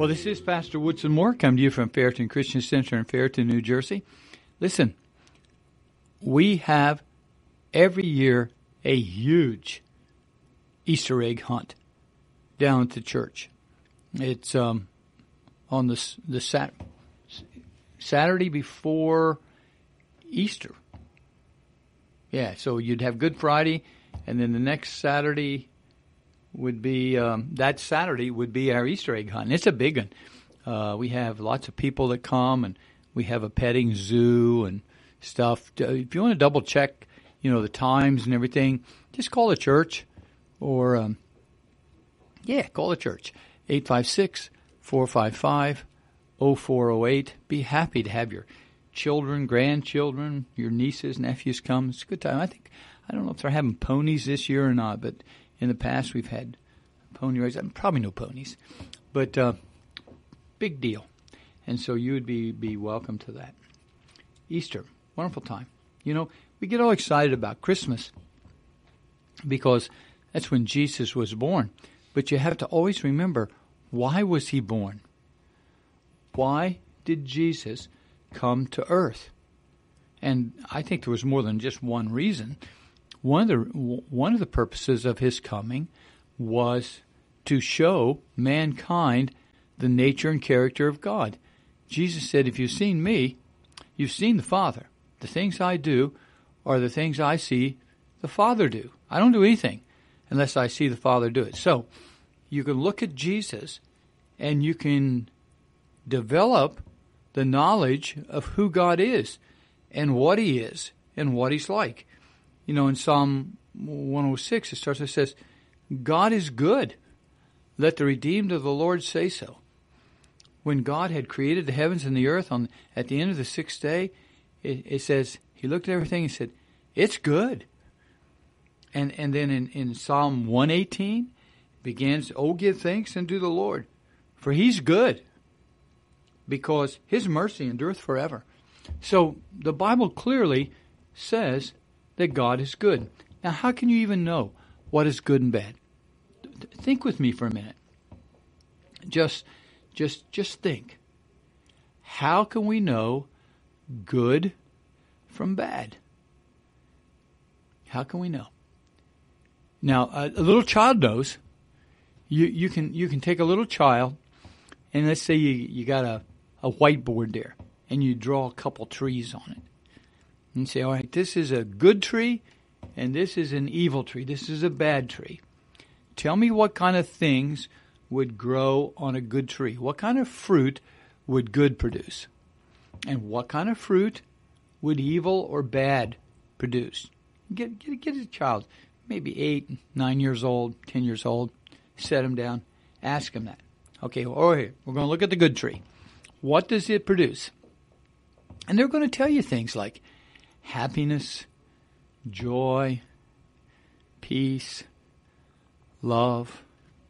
Well, this is Pastor Woodson Moore, coming to you from Fairton Christian Center in Fairton, New Jersey. Listen, we have every year a huge Easter egg hunt down at the church. It's on the Saturday before Easter. Yeah, so you'd have Good Friday, and then the next Saturday would be that Saturday would be our Easter egg hunt. And it's a big one. We have lots of people that come, and we have a petting zoo and stuff. If you want to double check, the times and everything, just call the church, or call the church 856-455-0408. Be happy to have your children, grandchildren, your nieces, nephews come. It's a good time. I don't know if they're having ponies this year or not, but in the past, we've had pony rides. Probably no ponies, but big deal. And so you would be welcome to that. Easter, wonderful time. We get all excited about Christmas because that's when Jesus was born. But you have to always remember, why was he born? Why did Jesus come to earth? And I think there was more than just one reason. One of the purposes of his coming was to show mankind the nature and character of God. Jesus said, if you've seen me, you've seen the Father. The things I do are the things I see the Father do. I don't do anything unless I see the Father do it. So you can look at Jesus and you can develop the knowledge of who God is and what he is and what he's like. In Psalm 106, it says, God is good. Let the redeemed of the Lord say so. When God had created the heavens and the earth at the end of the sixth day, it says, he looked at everything and said, it's good. And then in Psalm 118, begins, oh, give thanks unto the Lord, for he's good, because his mercy endureth forever. So the Bible clearly says that God is good. Now, how can you even know what is good and bad? Think with me for a minute. Just think. How can we know good from bad? How can we know? Now, a little child knows. You can take a little child, and let's say you got a whiteboard there, and you draw a couple trees on it. And say, all right, this is a good tree, and this is an evil tree. This is a bad tree. Tell me what kind of things would grow on a good tree. What kind of fruit would good produce? And what kind of fruit would evil or bad produce? Get a child, maybe 8, 9 years old, 10 years old, set him down, ask him that. Okay, we're going to look at the good tree. What does it produce? And they're going to tell you things like happiness, joy, peace, love,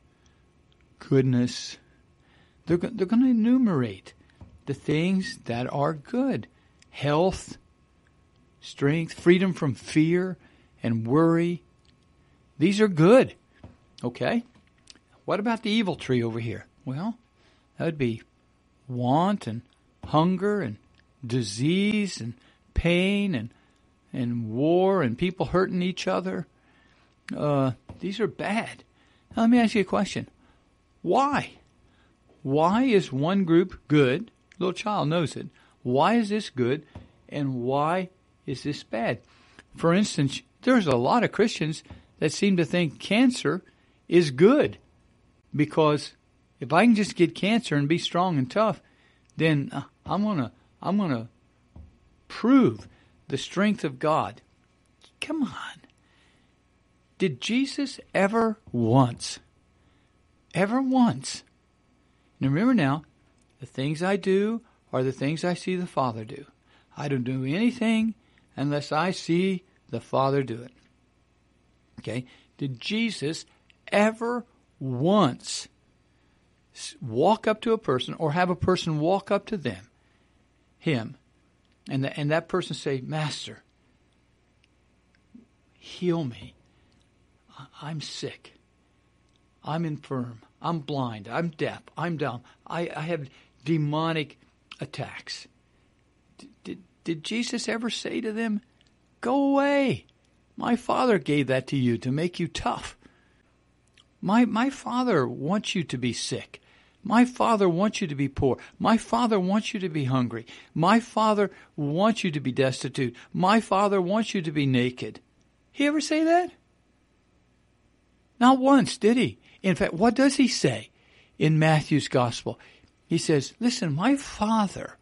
goodness. They're going to enumerate the things that are good. Health, strength, freedom from fear and worry. These are good. Okay? What about the evil tree over here? Well, that would be want and hunger and disease and pain and war and people hurting each other. These are bad. Now, let me ask you a question. Why? Why is one group good? Little child knows it. Why is this good? And why is this bad? For instance, there's a lot of Christians that seem to think cancer is good, because if I can just get cancer and be strong and tough, then I'm gonna prove the strength of God. Come on. Did Jesus ever once, now remember now, the things I do are the things I see the Father do. I don't do anything unless I see the Father do it. Okay? Did Jesus ever once walk up to a person or have a person walk up to him, and that person say, Master, heal me. I'm sick. I'm infirm. I'm blind. I'm deaf. I'm dumb. I have demonic attacks. Did Jesus ever say to them, go away? My Father gave that to you to make you tough. My Father wants you to be sick. My Father wants you to be poor. My Father wants you to be hungry. My Father wants you to be destitute. My Father wants you to be naked. He ever say that? Not once, did he? In fact, what does he say in Matthew's gospel? He says, listen, my Father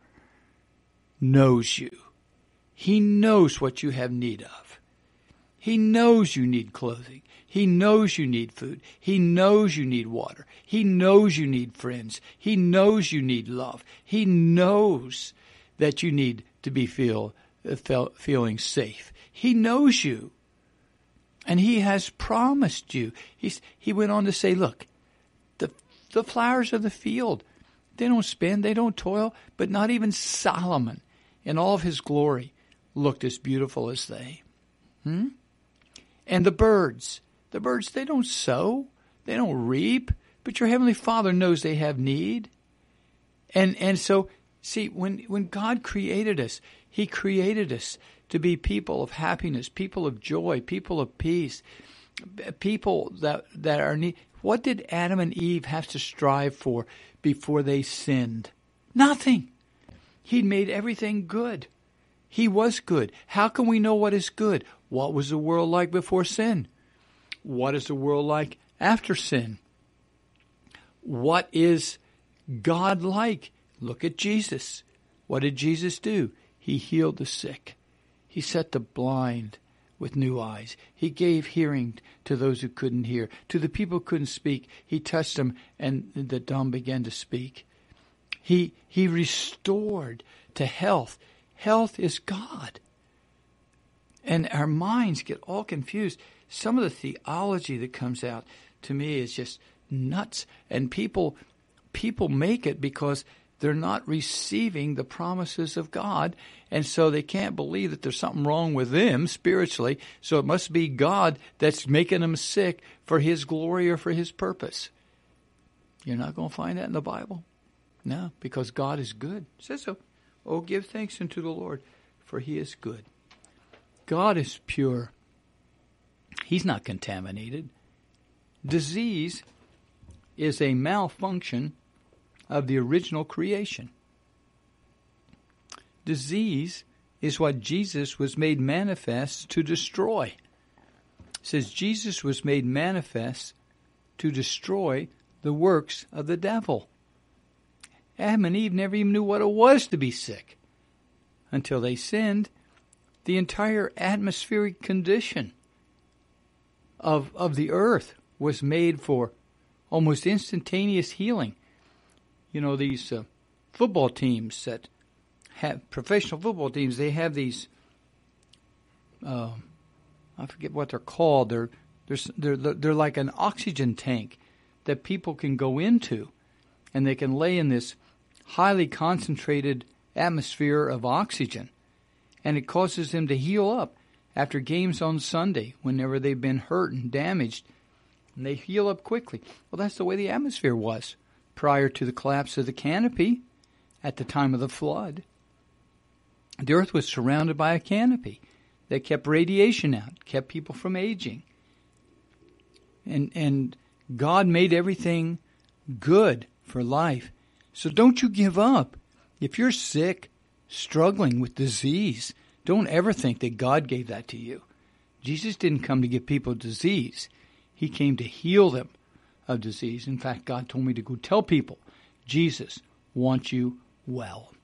knows you. He knows what you have need of. He knows you need clothing. He knows you need food. He knows you need water. He knows you need friends. He knows you need love. He knows that you need to be feeling safe. He knows you. And he has promised you. He went on to say, look, the flowers of the field, they don't spin, they don't toil, but not even Solomon in all of his glory looked as beautiful as they. And the birds, they don't sow, they don't reap, but your Heavenly Father knows they have need. And so, see, when God created us, He created us to be people of happiness, people of joy, people of peace, people that are need. What did Adam and Eve have to strive for before they sinned? Nothing. He'd made everything good. He was good. How can we know what is good? What was the world like before sin? What is the world like after sin? What is God like? Look at Jesus. What did Jesus do? He healed the sick. He set the blind with new eyes. He gave hearing to those who couldn't hear. To the people who couldn't speak, He touched them and the dumb began to speak. He restored to health. Health is God. And our minds get all confused. Some of the theology that comes out to me is just nuts. And people make it because they're not receiving the promises of God. And so they can't believe that there's something wrong with them spiritually. So it must be God that's making them sick for His glory or for His purpose. You're not going to find that in the Bible. No, because God is good. It says so. Oh, give thanks unto the Lord, for He is good. God is pure. He's not contaminated. Disease is a malfunction of the original creation. Disease is what Jesus was made manifest to destroy. It says Jesus was made manifest to destroy the works of the devil. Adam and Eve never even knew what it was to be sick until they sinned. The entire atmospheric condition of the earth was made for almost instantaneous healing. You know, these football teams that have professional football teams, they have these, I forget what they're called. They're like an oxygen tank that people can go into, and they can lay in this highly concentrated atmosphere of oxygen, and it causes them to heal up after games on Sunday whenever they've been hurt and damaged, and they heal up quickly. Well, that's the way the atmosphere was prior to the collapse of the canopy at the time of the flood. The earth was surrounded by a canopy that kept radiation out, kept people from aging. And God made everything good for life. So don't you give up. If you're sick, struggling with disease, don't ever think that God gave that to you. Jesus didn't come to give people disease. He came to heal them of disease. In fact, God told me to go tell people Jesus wants you well.